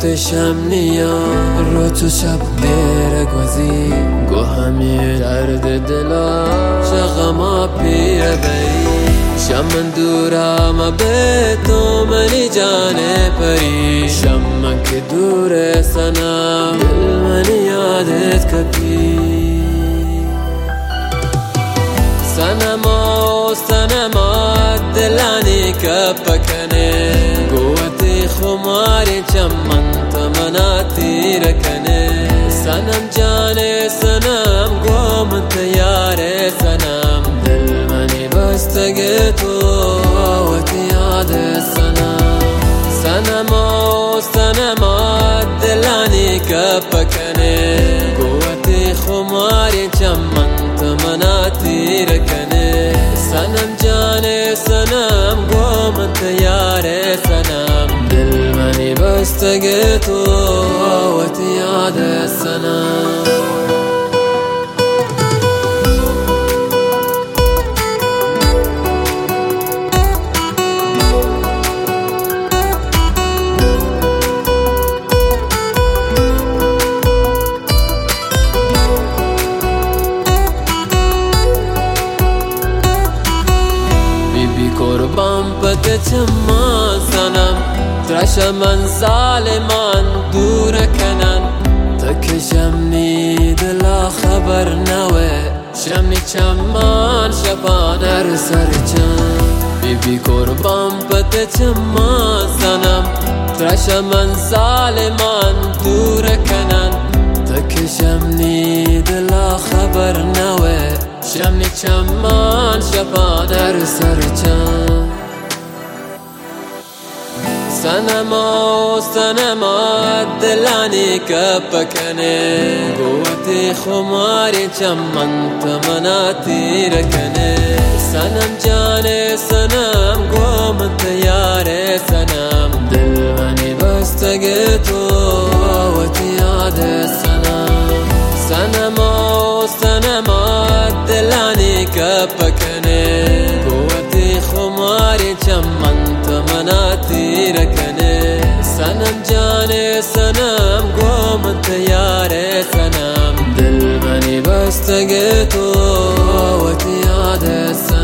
دوستشم نیا رو تو شب دیر گوزی گو همی درد دلا شغما پیر بی شمن دورم به تو منی جانے پری شمن که دور سنم دل منی یادت کپی سنما دلانی کپکنه قوتی خماری چمن تمناتی رکنه سنم جانے سنم قوم تیار سنم دل منی بستگی تو آوتی یاد سنم سنما دلانی کپکنه قوتی خماری چمن تمناتی رکنه سنم جانے سنم قوم تیار سنم دل منی بستگی تو آوتی یاد سنم قربان پت چما سنم ترش من ظالمان دور کنن تک شمنی دلا خبر نوه شمنی چمان شبان ار سر چم بی قربان پت چما سنم ترش من ظالمان دور کنن تک شمنی دلا خبر نوه شمنی چمان شبان در سر چم سنما دلانی کپکنه قوتی خماری چمن تمناتی رکنه سنم جانے سنم قوم تیار سنم دل منی بستگی تو آوتی یاد سنم سنما دلانی کپکنه قوتی خماری چمن تمناتی رکنه سنم جانے سنم قوم تیار سنم دل منی بستگی تو آوتی یاد سنم